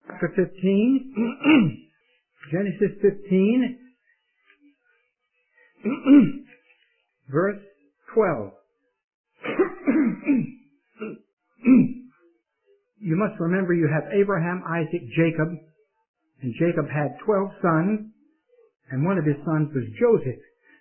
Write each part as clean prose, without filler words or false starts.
Chapter 15, Genesis 15, verse 12. You must remember you have Abraham, Isaac, Jacob, and Jacob had 12 sons, and one of his sons was Joseph.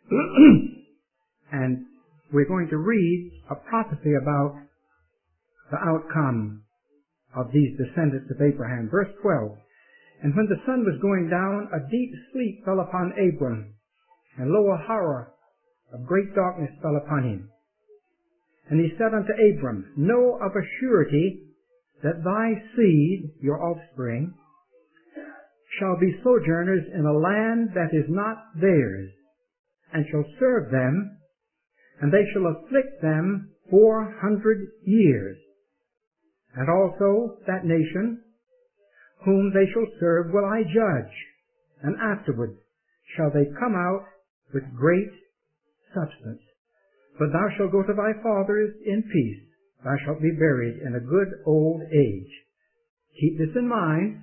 And we're going to read a prophecy about the outcome of these descendants of Abraham. Verse 12. And when the sun was going down, a deep sleep fell upon Abram, and lo, a horror of great darkness fell upon him. And he said unto Abram, Know of a surety that thy seed, your offspring, shall be sojourners in a land that is not theirs, and shall serve them, and they shall afflict them 400 years. And also that nation whom they shall serve will I judge, and afterward shall they come out with great substance. But thou shalt go to thy fathers in peace. Thou shalt be buried in a good old age. Keep this in mind,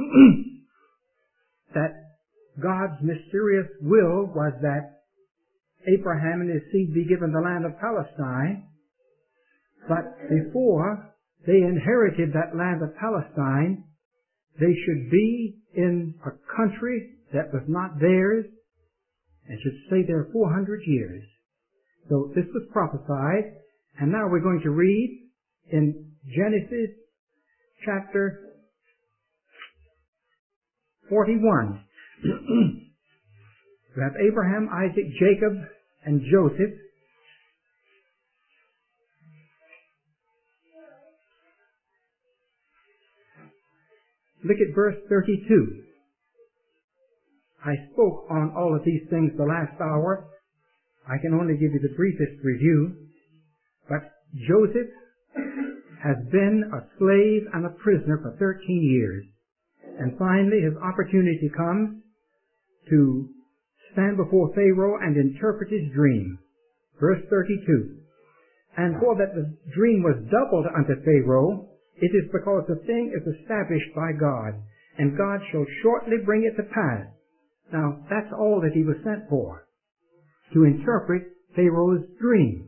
that God's mysterious will was that Abraham and his seed be given the land of Palestine, but before they inherited that land of Palestine, they should be in a country that was not theirs and should stay there 400 years. So this was prophesied, and now we're going to read in Genesis chapter 41. You have Abraham, Isaac, Jacob, and Joseph. Look at verse 32. I spoke on all of these things the last hour. I can only give you the briefest review. But Joseph has been a slave and a prisoner for 13 years. And finally his opportunity comes to stand before Pharaoh and interpret his dream. Verse 32. And for that the dream was doubled unto Pharaoh, it is because the thing is established by God, and God shall shortly bring it to pass. Now, that's all that he was sent for, to interpret Pharaoh's dream.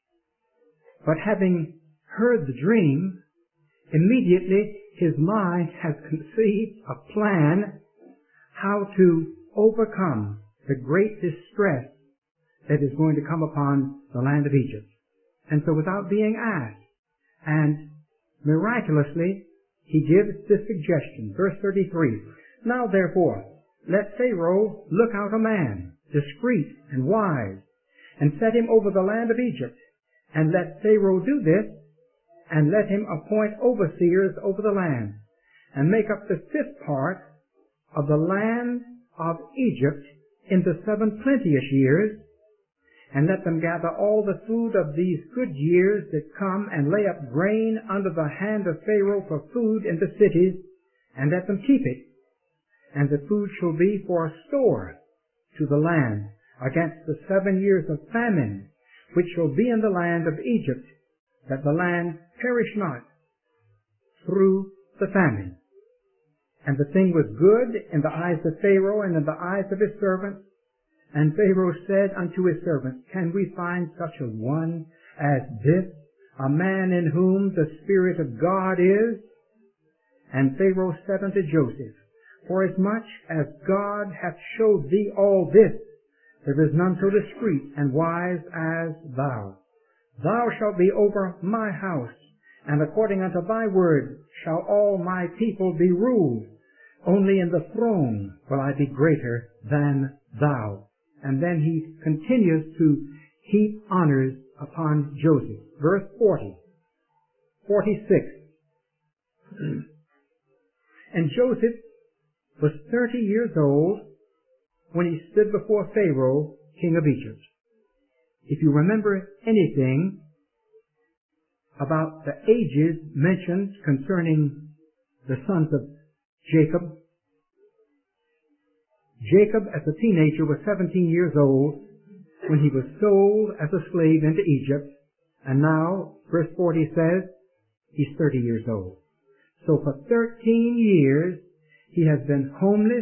But having heard the dream, immediately his mind has conceived a plan how to overcome the great distress that is going to come upon the land of Egypt. And so without being asked, and miraculously, he gives this suggestion. Verse 33. Now therefore, let Pharaoh look out a man, discreet and wise, and set him over the land of Egypt. And let Pharaoh do this, and let him appoint overseers over the land, and make up the 5th part of the land of Egypt in the 7 plenteous years, and let them gather all the food of these good years that come, and lay up grain under the hand of Pharaoh for food in the cities, and let them keep it. And the food shall be for a store to the land against the 7 years of famine, which shall be in the land of Egypt, that the land perish not through the famine. And the thing was good in the eyes of Pharaoh and in the eyes of his servants. And Pharaoh said unto his servants, Can we find such a one as this, a man in whom the Spirit of God is? And Pharaoh said unto Joseph, Forasmuch as God hath showed thee all this, there is none so discreet and wise as thou. Thou shalt be over my house, and according unto thy word shall all my people be ruled. Only in the throne will I be greater than thou. And then he continues to heap honors upon Joseph. Verse 40, 46. And Joseph was 30 years old when he stood before Pharaoh, king of Egypt. If you remember anything about the ages mentioned concerning the sons of Jacob, Jacob, as a teenager, was 17 years old when he was sold as a slave into Egypt, and now, verse 40 says, he's 30 years old. So for 13 years, he has been homeless,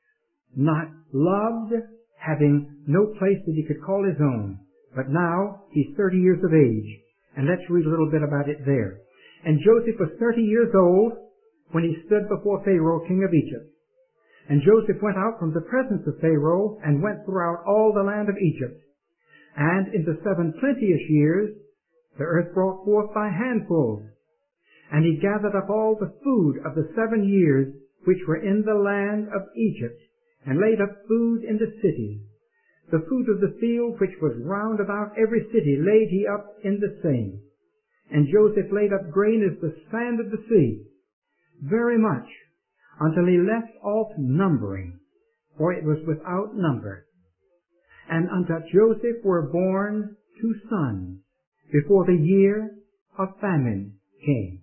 not loved, having no place that he could call his own. But now he's 30 years of age. And let's read a little bit about it there. And Joseph was 30 years old when he stood before Pharaoh, king of Egypt. And Joseph went out from the presence of Pharaoh and went throughout all the land of Egypt. And in the 7 plenteous years, the earth brought forth by handfuls. And he gathered up all the food of the 7 years which were in the land of Egypt, and laid up food in the cities. The food of the field which was round about every city laid he up in the same. And Joseph laid up grain as the sand of the sea, very much, until he left off numbering, for it was without number. And unto Joseph were born 2 sons, before the year of famine came,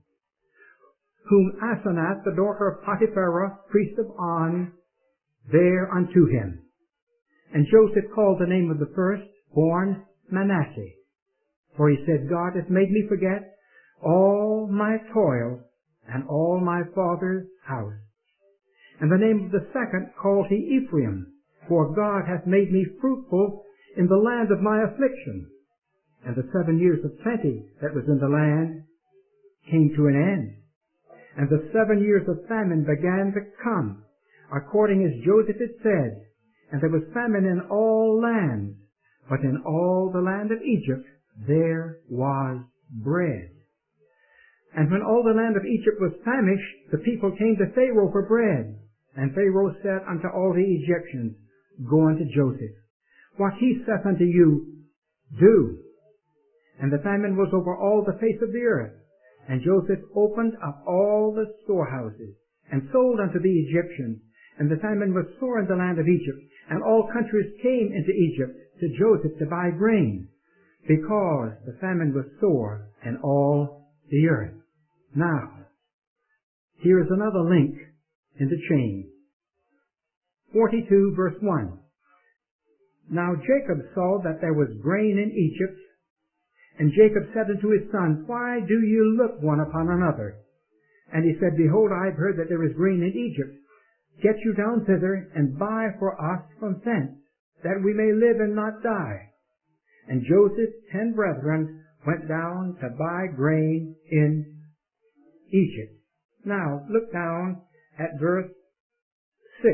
whom Asenath, the daughter of Potiphera, priest of On, bare unto him. And Joseph called the name of the first born Manasseh, for he said, God hath made me forget all my toil and all my father's house. And the name of the second called he Ephraim, for God hath made me fruitful in the land of my affliction. And the 7 years of plenty that was in the land came to an end. And the 7 years of famine began to come, according as Joseph had said. And there was famine in all lands, but in all the land of Egypt there was bread. And when all the land of Egypt was famished, the people came to Pharaoh for bread. And Pharaoh said unto all the Egyptians, Go unto Joseph. What he saith unto you, do. And the famine was over all the face of the earth. And Joseph opened up all the storehouses, and sold unto the Egyptians. And the famine was sore in the land of Egypt, and all countries came into Egypt to Joseph to buy grain, because the famine was sore in all the earth. Now, here is another link in the chain. 42 verse 1. Now Jacob saw that there was grain in Egypt, and Jacob said unto his sons, Why do you look one upon another? And he said, Behold, I have heard that there is grain in Egypt. Get you down thither, and buy for us from thence, that we may live and not die. And Joseph's 10 brethren went down to buy grain in Egypt. Now, look down at verse 6.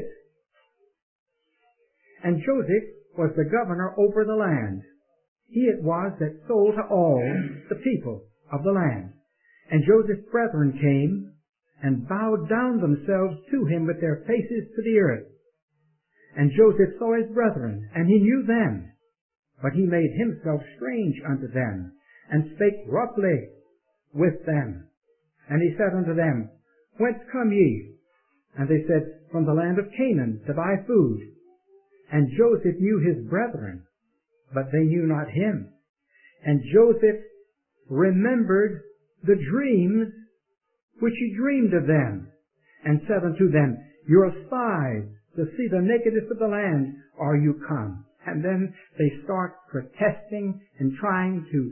And Joseph was the governor over the land. He it was that sold to all the people of the land. And Joseph's brethren came and bowed down themselves to him with their faces to the earth. And Joseph saw his brethren, and he knew them. But he made himself strange unto them, and spake roughly with them. And he said unto them, Whence come ye? And they said, From the land of Canaan, to buy food. And Joseph knew his brethren, but they knew not him. And Joseph remembered the dreams which he dreamed of them, and said unto them, Your spies, to see the nakedness of the land, are you come? And then they start protesting and trying to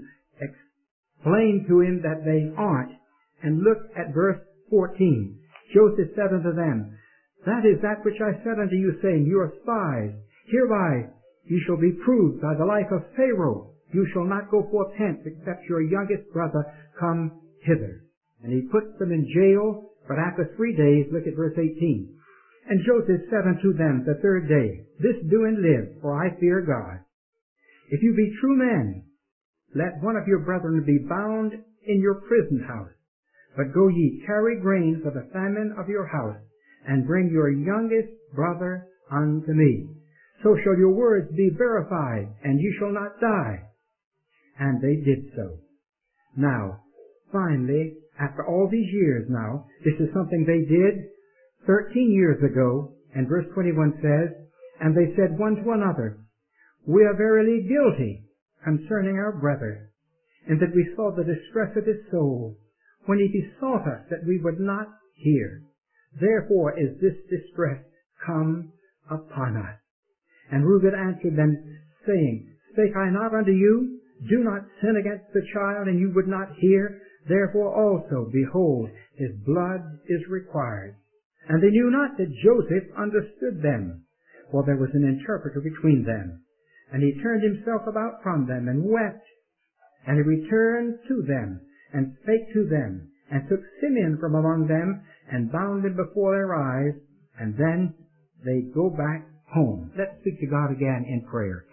explain to him that they aren't. And look at verse 14. Joseph said unto them, That is that which I said unto you, saying, You are spies. Hereby you shall be proved by the life of Pharaoh. You shall not go forth hence, except your youngest brother come hither. And he puts them in jail, but after 3 days, look at verse 18. And Joseph said unto them the 3rd day, This do and live, for I fear God. If you be true men, let one of your brethren be bound in your prison house. But go ye, carry grain for the famine of your house, and bring your youngest brother unto me. So shall your words be verified, and ye shall not die. And they did so. Now, finally, after all these years now, this is something they did 13 years ago, and verse 21 says, And they said one to another, We are verily guilty concerning our brother, in that we saw the distress of his soul, when he besought us that we would not hear. Therefore is this distress come upon us. And Reuben answered them, saying, Spake I not unto you, Do not sin against the child, and you would not hear? Therefore also, behold, his blood is required. And they knew not that Joseph understood them, for there was an interpreter between them. And he turned himself about from them, and wept. And he returned to them, and spake to them, and took Simeon from among them, and bound him before their eyes, and then they go back home. Let's speak to God again in prayer.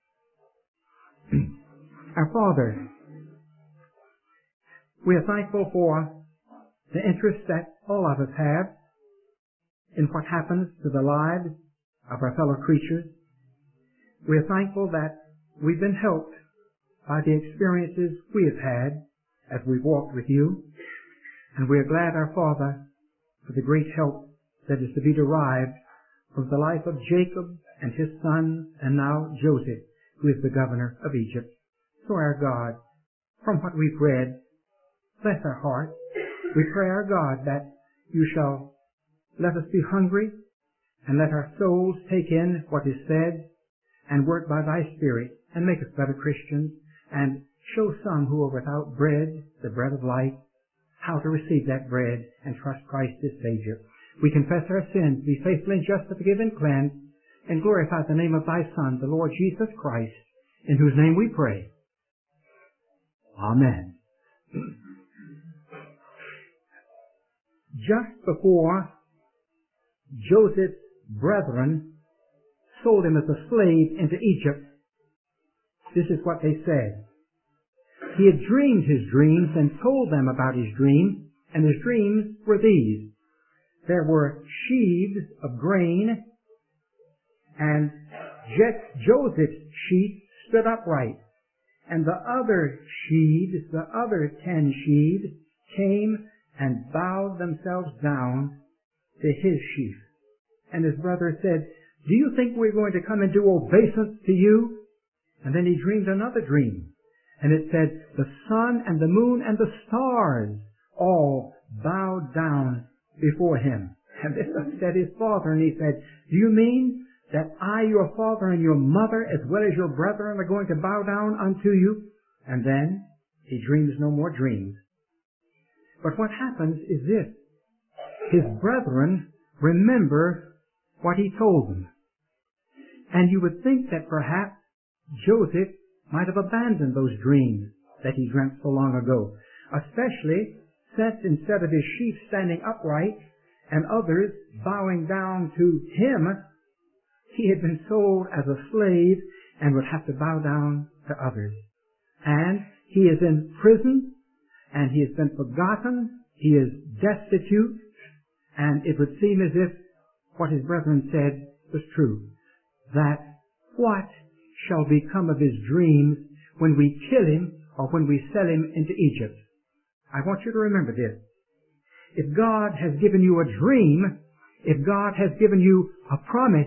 Our Father, we are thankful for the interest that all of us have in what happens to the lives of our fellow creatures. We are thankful that we've been helped by the experiences we have had as we've walked with you. And we are glad, our Father, for the great help that is to be derived from the life of Jacob and his sons, and now Joseph, who is the governor of Egypt. So, our God, from what we've read, bless our hearts. We pray, our God, that you shall let us be hungry, and let our souls take in what is said, and work by thy Spirit, and make us better Christians, and show some who are without bread, the bread of life, how to receive that bread and trust Christ as Savior. We confess our sins, be faithful and just to forgive and cleanse, and glorify the name of thy Son, the Lord Jesus Christ, in whose name we pray. Amen. Just before Joseph's brethren sold him as a slave into Egypt, this is what they said. He had dreamed his dreams and told them about his dreams, and his dreams were these. There were sheaves of grain, and Joseph's sheaf stood upright, and the other sheaves, the other 10 sheaves, came and bowed themselves down to his sheaf. And his brother said, do you think we're going to come and do obeisance to you? And then he dreamed another dream. And it said, the sun and the moon and the stars all bowed down before him. And this upset his father, and he said, do you mean that I, your father, and your mother, as well as your brethren, are going to bow down unto you? And then he dreams no more dreams. But what happens is this. His brethren remember what he told them. And you would think that perhaps Joseph might have abandoned those dreams that he dreamt so long ago, especially since instead of his sheep standing upright and others bowing down to him, he had been sold as a slave and would have to bow down to others. And he is in prison, and he has been forgotten, he is destitute, and it would seem as if what his brethren said was true, that what shall become of his dreams when we kill him or when we sell him into Egypt? I want you to remember this. If God has given you a dream, if God has given you a promise,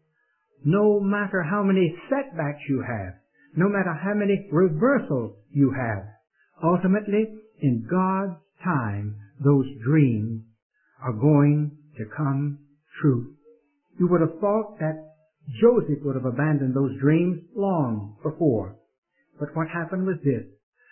no matter how many setbacks you have, no matter how many reversals you have, ultimately, in God's time, those dreams are going to come true. You would have thought that Joseph would have abandoned those dreams long before. But what happened was this.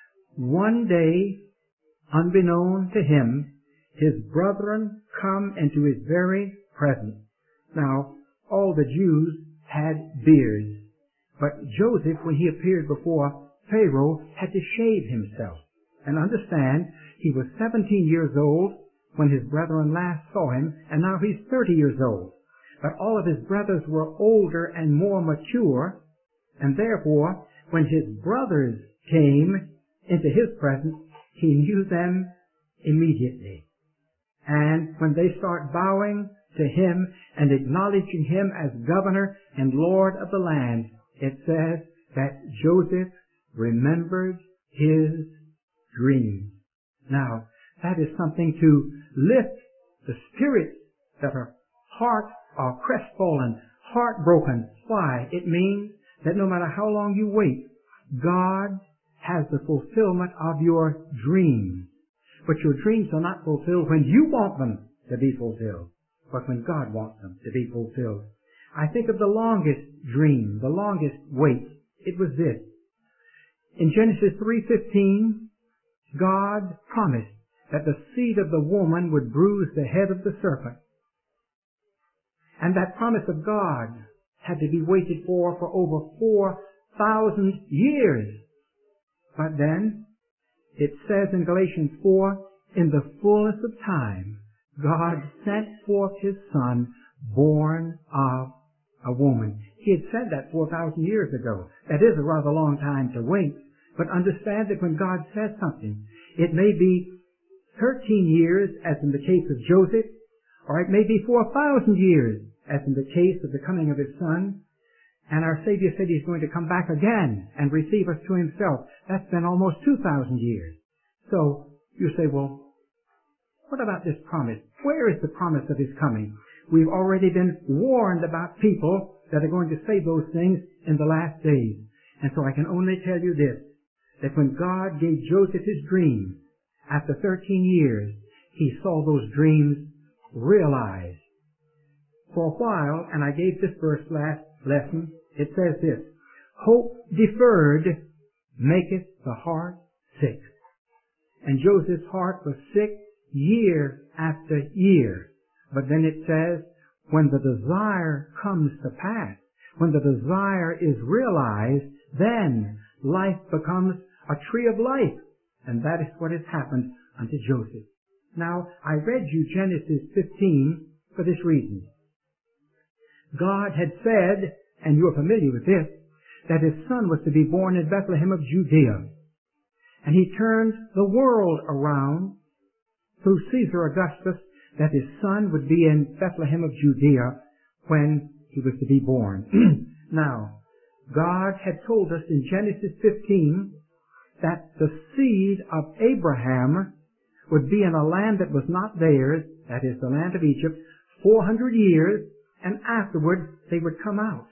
One day, unbeknown to him, his brethren come into his very presence. Now, all the Jews had beards, but Joseph, when he appeared before Pharaoh, had to shave himself. And understand, he was 17 years old when his brethren last saw him, and now he's 30 years old. But all of his brothers were older and more mature, and therefore, when his brothers came into his presence, he knew them immediately. And when they start bowing to him and acknowledging him as governor and lord of the land, it says that Joseph remembered his dreams. Now, that is something to lift the spirits that are crestfallen, heartbroken. Why? It means that no matter how long you wait, God has the fulfillment of your dreams. But your dreams are not fulfilled when you want them to be fulfilled, but when God wants them to be fulfilled. I think of the longest dream, the longest wait. It was this. In Genesis 3:15, God promised that the seed of the woman would bruise the head of the serpent. And that promise of God had to be waited for over 4,000 years. But then, it says in Galatians 4, in the fullness of time, God sent forth His Son, born of a woman. He had said that 4,000 years ago. That is a rather long time to wait. But understand that when God says something, it may be 13 years, as in the case of Joseph, or it may be 4,000 years, as in the case of the coming of His Son. And our Savior said He's going to come back again and receive us to Himself. That's been almost 2,000 years. So, you say, well, what about this promise? Where is the promise of His coming? We've already been warned about people that are going to say those things in the last days. And so I can only tell you this, that when God gave Joseph his dreams, after 13 years, he saw those dreams realized. For a while, and I gave this verse last lesson, it says this, hope deferred maketh the heart sick. And Joseph's heart was sick year after year. But then it says, when the desire comes to pass, when the desire is realized, then life becomes a tree of life. And that is what has happened unto Joseph. Now, I read you Genesis 15 for this reason. God had said, and you're familiar with this, that His Son was to be born in Bethlehem of Judea. And He turned the world around through Caesar Augustus that His Son would be in Bethlehem of Judea when He was to be born. Now, God had told us in Genesis 15 that the seed of Abraham would be in a land that was not theirs, that is the land of Egypt, 400 years, and afterward they would come out.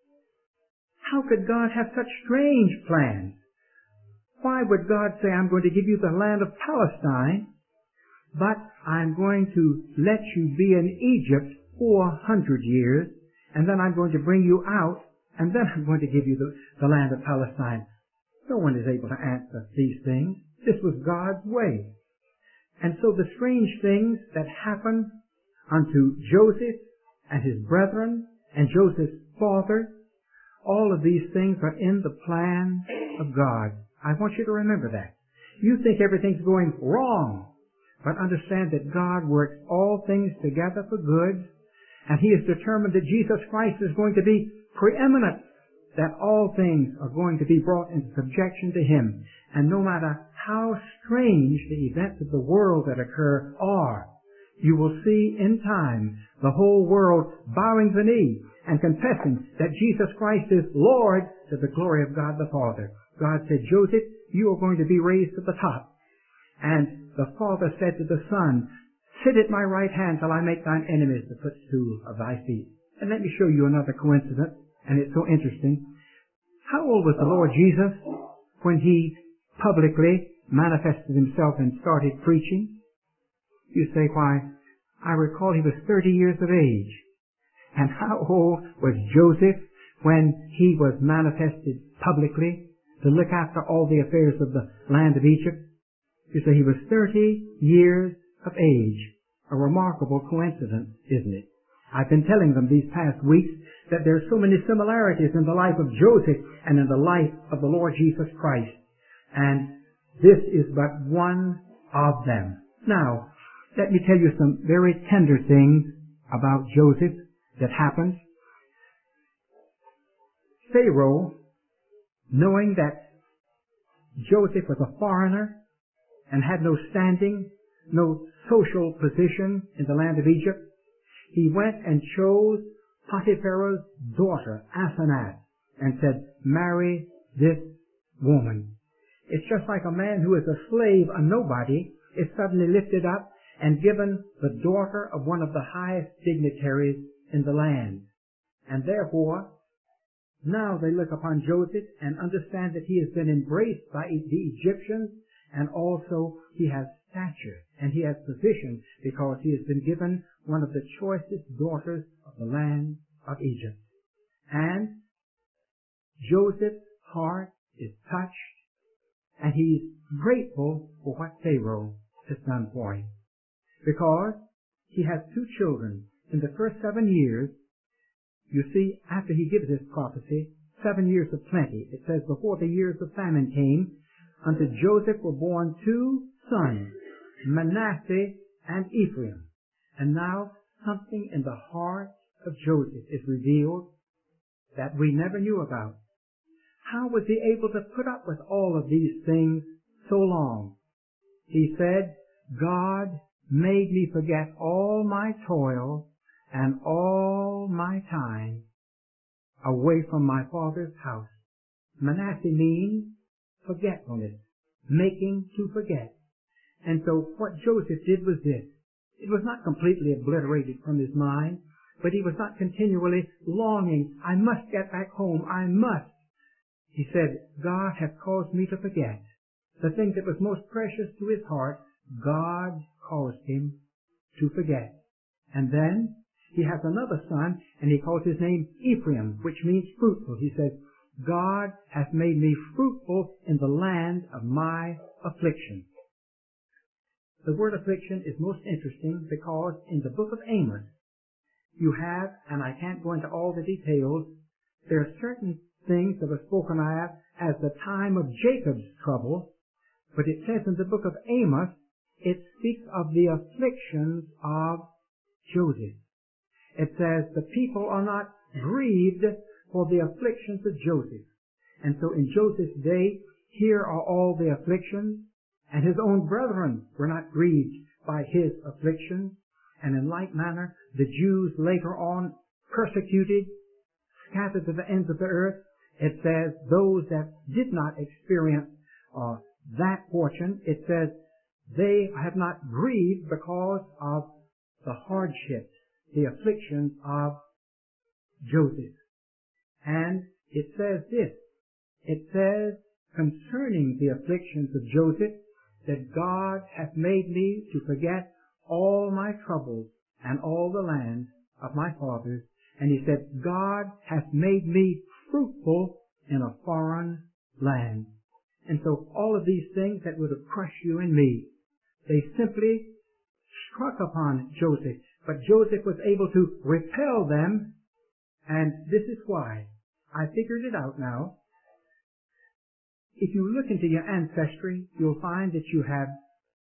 How could God have such strange plans? Why would God say, I'm going to give you the land of Palestine, but I'm going to let you be in Egypt 400 years, and then I'm going to bring you out, and then I'm going to give you the land of Palestine? No one is able to answer these things. This was God's way. And so the strange things that happened unto Joseph and his brethren and Joseph's father, all of these things are in the plan of God. I want you to remember that. You think everything's going wrong, but understand that God works all things together for good, and He is determined that Jesus Christ is going to be preeminent, that all things are going to be brought into subjection to Him. And no matter how strange the events of the world that occur are, you will see in time the whole world bowing the knee and confessing that Jesus Christ is Lord to the glory of God the Father. God said, Joseph, you are going to be raised to the top. And the Father said to the Son, sit at my right hand till I make thine enemies the footstool of thy feet. And let me show you another coincidence, and it's so interesting. How old was the Lord Jesus when He publicly manifested Himself and started preaching? You say, why, I recall He was 30 years of age. And how old was Joseph when he was manifested publicly to look after all the affairs of the land of Egypt? You say he was 30 years of age. A remarkable coincidence, isn't it? I've been telling them these past weeks that there are so many similarities in the life of Joseph and in the life of the Lord Jesus Christ. And this is but one of them. Now, let me tell you some very tender things about Joseph that happened. Pharaoh, knowing that Joseph was a foreigner and had no standing, no social position in the land of Egypt, he went and chose Potiphar's daughter, Asenath, and said, marry this woman. It's just like a man who is a slave, a nobody, is suddenly lifted up and given the daughter of one of the highest dignitaries in the land. And therefore, now they look upon Joseph and understand that he has been embraced by the Egyptians, and also he has stature and he has position because he has been given one of the choicest daughters of the land of Egypt. And Joseph's heart is touched, and he's grateful for what Pharaoh has done for him. Because he has two children. In the first 7 years, you see, after he gives this prophecy, 7 years of plenty. It says, before the years of famine came, unto Joseph were born two sons, Manasseh and Ephraim. And now something in the heart of Joseph is revealed that we never knew about. How was he able to put up with all of these things so long? He said, God made me forget all my toil and all my time away from my father's house. Manasseh means forgetfulness, making to forget. And so what Joseph did was this. It was not completely obliterated from his mind, but he was not continually longing, I must get back home, I must. He said, God hath caused me to forget. The thing that was most precious to his heart, God caused him to forget. And then he has another son, and he calls his name Ephraim, which means fruitful. He says, God hath made me fruitful in the land of my affliction. The word affliction is most interesting because in the book of Amos, you have, and I can't go into all the details, there are certain things that are spoken of as the time of Jacob's trouble, but it says in the book of Amos, it speaks of the afflictions of Joseph. It says the people are not grieved for the afflictions of Joseph. And so in Joseph's day, here are all the afflictions, and his own brethren were not grieved by his afflictions. And in like manner, the Jews later on persecuted, scattered to the ends of the earth. It says those that did not experience that fortune, it says they have not grieved because of the hardships, the afflictions of Joseph. And it says this, it says concerning the afflictions of Joseph, that God hath made me to forget all my troubles and all the land of my fathers. And he said, God hath made me fruitful in a foreign land. And so all of these things that would have crushed you and me, they simply struck upon Joseph. But Joseph was able to repel them, and this is why. I figured it out now. If you look into your ancestry, you'll find that you have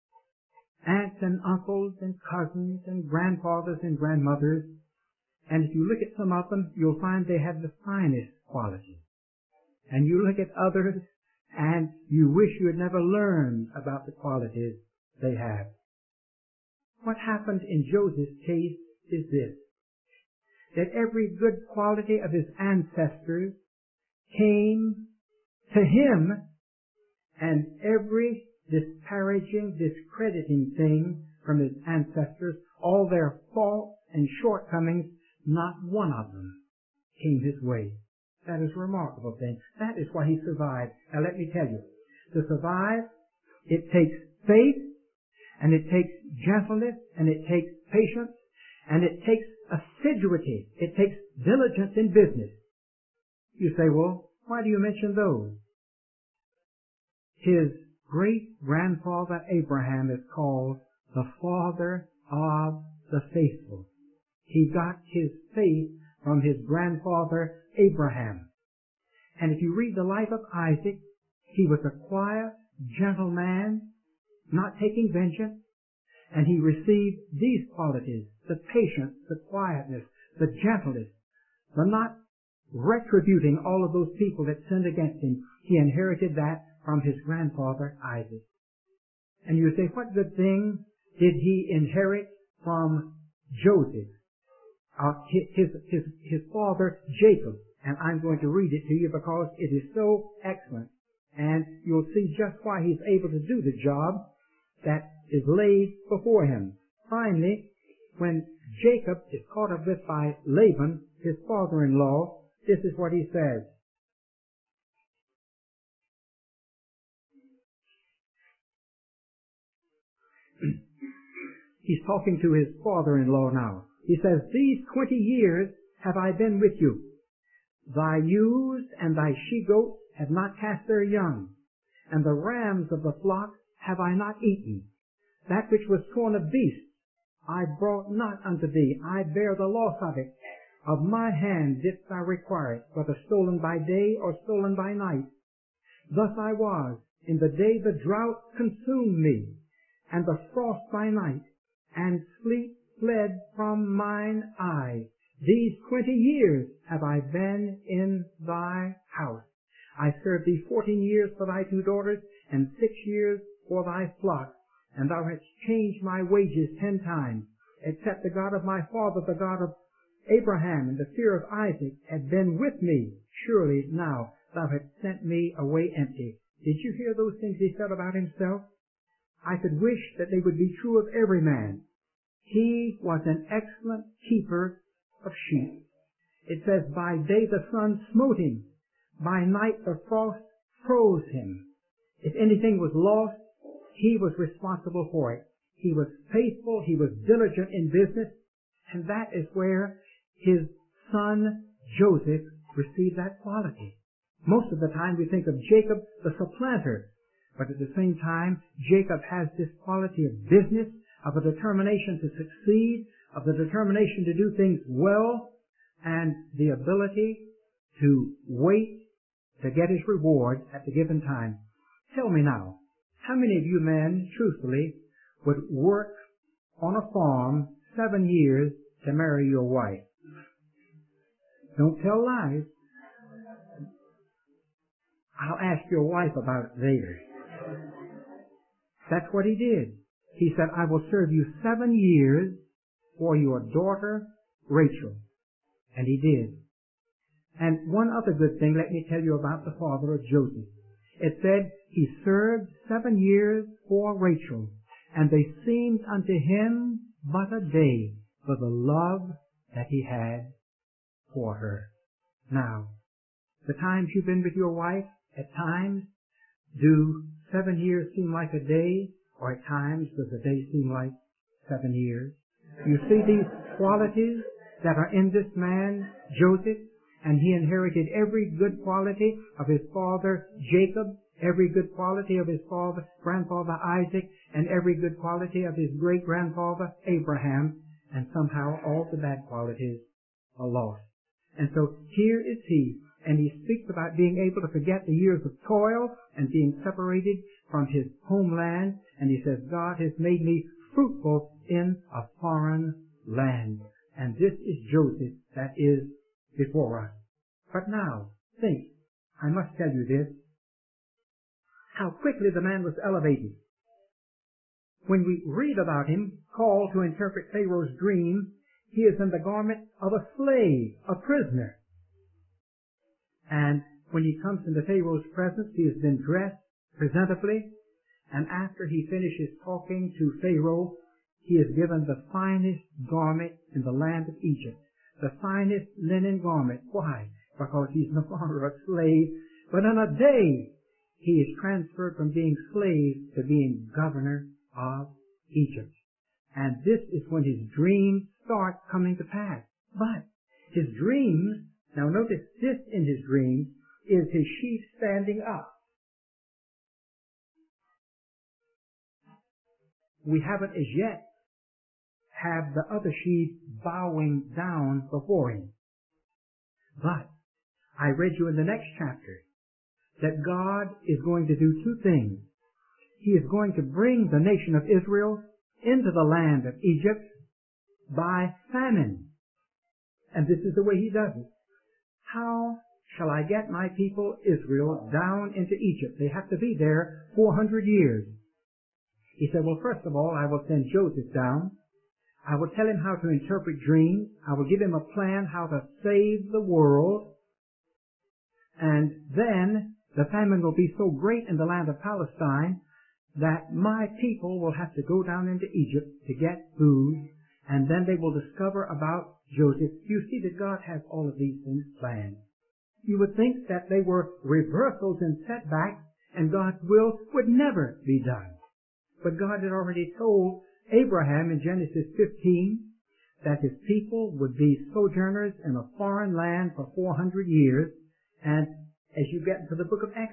aunts and uncles and cousins and grandfathers and grandmothers. And if you look at some of them, you'll find they have the finest qualities. And you look at others, and you wish you had never learned about the qualities they have. What happened in Joseph's case is this, that every good quality of his ancestors came to him, and every disparaging, discrediting thing from his ancestors, all their faults and shortcomings, not one of them came his way. That is a remarkable thing. That is why he survived. Now let me tell you, to survive, it takes faith, and it takes gentleness, and it takes patience, and it takes assiduity. It takes diligence in business. You say, well, why do you mention those? His great-grandfather Abraham is called the father of the faithful. He got his faith from his grandfather Abraham. And if you read the life of Isaac, he was a quiet, gentle man, not taking vengeance, and he received these qualities, the patience, the quietness, the gentleness, the not retributing all of those people that sinned against him. He inherited that from his grandfather Isaac. And you say, what good thing did he inherit from Joseph? His father Jacob. And I'm going to read it to you because it is so excellent. And you'll see just why he's able to do the job that is laid before him. Finally, when Jacob is caught up with by Laban, his father-in-law, this is what he says. He's talking to his father-in-law now. He says, these 20 years have I been with you. Thy ewes and thy she-goats have not cast their young, and the rams of the flock have I not eaten. That which was torn of beasts I brought not unto thee. I bear the loss of it. Of my hand didst thou require it, whether stolen by day or stolen by night. Thus I was. In the day the drought consumed me, and the frost by night, and sleep fled from mine eyes. These 20 years have I been in thy house. I served thee 14 years for thy 2 daughters, and 6 years for thy flock. And thou hast changed my wages 10 times, except the God of my father, the God of Abraham, and the fear of Isaac, had been with me. Surely now thou hast sent me away empty. Did you hear those things he said about himself? I could wish that they would be true of every man. He was an excellent keeper of sheep. It says, by day the sun smote him, by night the frost froze him. If anything was lost, he was responsible for it. He was faithful, he was diligent in business, and that is where his son Joseph received that quality. Most of the time we think of Jacob the supplanter, but at the same time Jacob has this quality of business, of a determination to succeed, of the determination to do things well, and the ability to wait to get his reward at the given time. Tell me now, how many of you men, truthfully, would work on a farm 7 years to marry your wife? Don't tell lies. I'll ask your wife about it later. That's what he did. He said, I will serve you 7 years for your daughter Rachel. And he did. And one other good thing, let me tell you about the father of Joseph. It said, he served 7 years for Rachel, and they seemed unto him but a day for the love that he had for her. Now, the times you've been with your wife, at times, do 7 years seem like a day, or at times does a day seem like 7 years? You see these qualities that are in this man, Joseph, and he inherited every good quality of his father Jacob, every good quality of his grandfather Isaac, and every good quality of his great-grandfather Abraham, and somehow all the bad qualities are lost. And so here is he, and he speaks about being able to forget the years of toil and being separated from his homeland, and he says, God has made me fruitful in a foreign land. And this is Joseph that is before us. But now, think, I must tell you this, how quickly the man was elevated. When we read about him, called to interpret Pharaoh's dream, he is in the garment of a slave, a prisoner. And when he comes into Pharaoh's presence, he has been dressed presentably, and after he finishes talking to Pharaoh, he is given the finest garment in the land of Egypt, the finest linen garment. Why? Because he's no longer a slave, but in a day he is transferred from being slave to being governor of Egypt. And this is when his dreams start coming to pass. But his dreams, now notice this in his dreams, is his sheep standing up. We haven't as yet have the other sheep bowing down before him. But I read you in the next chapter that God is going to do 2 things. He is going to bring the nation of Israel into the land of Egypt by famine. And this is the way he does it. How shall I get my people Israel down into Egypt? They have to be there 400 years. He said, well, first of all, I will send Joseph down. I will tell him how to interpret dreams. I will give him a plan how to save the world. And then the famine will be so great in the land of Palestine that my people will have to go down into Egypt to get food, and then they will discover about Joseph. You see that God has all of these things planned. You would think that they were reversals and setbacks, and God's will would never be done. But God had already told Abraham in Genesis 15 that his people would be sojourners in a foreign land for 400 years, and as you get into the book of Exodus,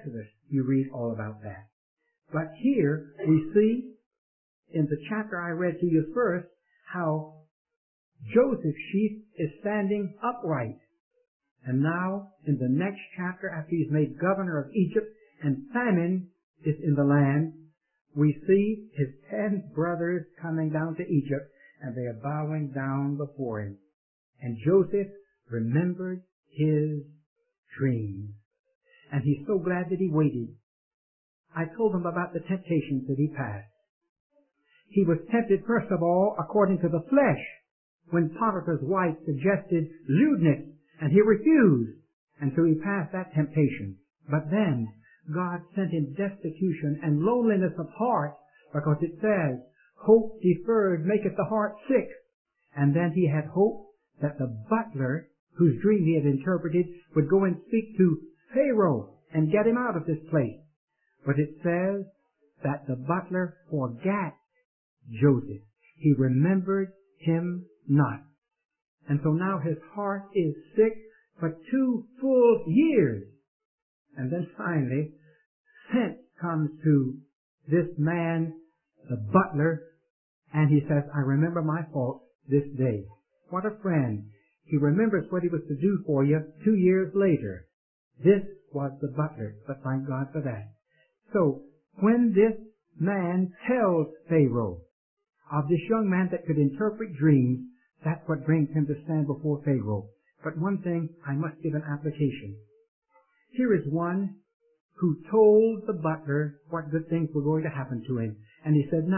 you read all about that. But here we see in the chapter I read to you first how Joseph's sheep is standing upright. And now in the next chapter, after he's made governor of Egypt and famine is in the land, we see his 10 brothers coming down to Egypt, and they are bowing down before him. And Joseph remembered his dreams. And he's so glad that he waited. I told him about the temptations that he passed. He was tempted, first of all, according to the flesh, when Potiphar's wife suggested lewdness, and he refused. And so he passed that temptation. But then God sent him destitution and loneliness of heart, because it says, hope deferred maketh the heart sick. And then he had hope that the butler, whose dream he had interpreted, would go and speak to Pharaoh and get him out of this place. But it says that the butler forgot Joseph. He remembered him not. And so now his heart is sick for 2 full years. And then finally, sense comes to this man, the butler, and he says, I remember my fault this day. What a friend. He remembers what he was to do for you 2 years later. This was the butler, but thank God for that. So, when this man tells Pharaoh of this young man that could interpret dreams, that's what brings him to stand before Pharaoh. But one thing, I must give an application. Here is one who told the butler what good things were going to happen to him. And he said,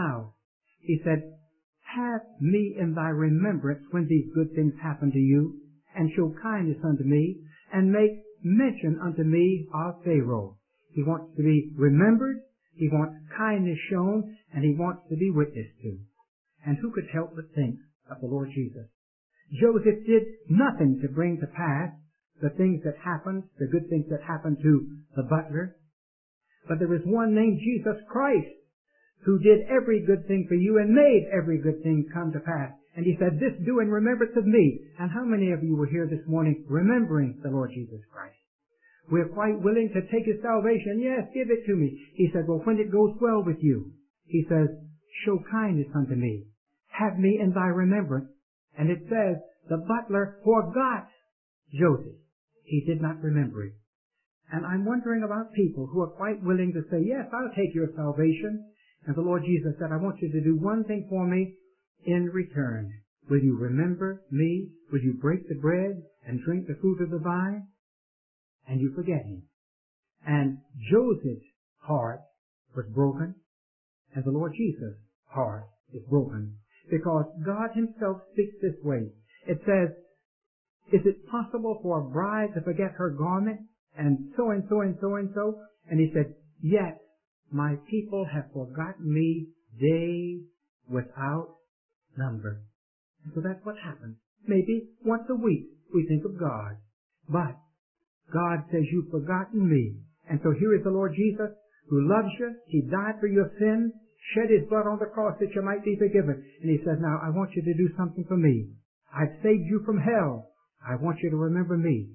have me in thy remembrance when these good things happen to you, and show kindness unto me, and make mention unto me of Pharaoh. He wants to be remembered, he wants kindness shown, and he wants to be witnessed to. And who could help but think of the Lord Jesus? Joseph did nothing to bring to pass the things that happened, the good things that happened to the butler. But there is one named Jesus Christ who did every good thing for you and made every good thing come to pass. And he said, this do in remembrance of me. And how many of you were here this morning remembering the Lord Jesus Christ? We're quite willing to take his salvation. Yes, give it to me. He said, well, when it goes well with you, he says, show kindness unto me. Have me in thy remembrance. And it says, the butler forgot Joseph. He did not remember it. And I'm wondering about people who are quite willing to say, yes, I'll take your salvation. And the Lord Jesus said, I want you to do one thing for me in return. Will you remember me? Will you break the bread and drink the fruit of the vine? And you forget him. And Joseph's heart was broken, and the Lord Jesus' heart is broken, because God himself speaks this way. It says, is it possible for a bride to forget her garment? And so and so and so and so. And he said, yes, my people have forgotten me days without number. And so that's what happens. Maybe once a week we think of God. But God says, you've forgotten me. And so here is the Lord Jesus who loves you. He died for your sins, shed his blood on the cross that you might be forgiven. And he says, now I want you to do something for me. I've saved you from hell. I want you to remember me.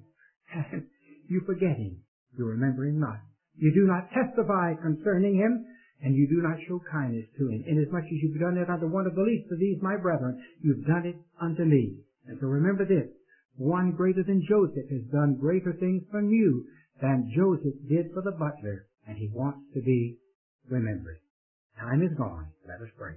You forget him. You remember him not. You do not testify concerning him, and you do not show kindness to him. Inasmuch as you've done it unto one of the least of these, my brethren, you've done it unto me. And so remember this. One greater than Joseph has done greater things from you than Joseph did for the butler, and he wants to be remembered. Time is gone. Let us pray.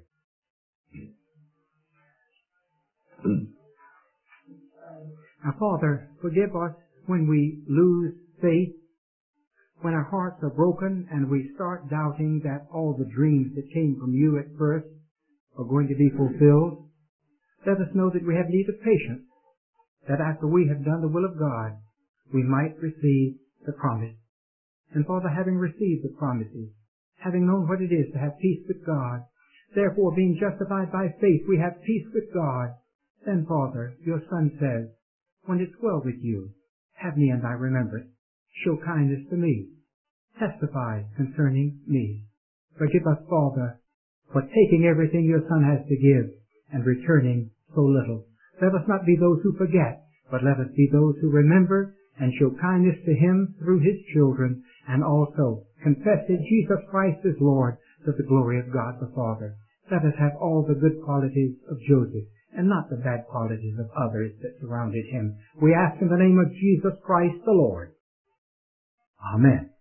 Now, Father, forgive us when we lose faith, when our hearts are broken and we start doubting that all the dreams that came from you at first are going to be fulfilled. Let us know that we have need of patience, that after we have done the will of God, we might receive the promise. And Father, having received the promises, having known what it is to have peace with God, therefore being justified by faith, we have peace with God. Then, Father, your Son says, when it's well with you, have me in thy remembrance. Show kindness to me. Testify concerning me. Forgive us, Father, for taking everything your Son has to give and returning so little. Let us not be those who forget, but let us be those who remember and show kindness to him through his children, and also confess that Jesus Christ is Lord to the glory of God the Father. Let us have all the good qualities of Joseph and not the bad qualities of others that surrounded him. We ask in the name of Jesus Christ the Lord. Amen.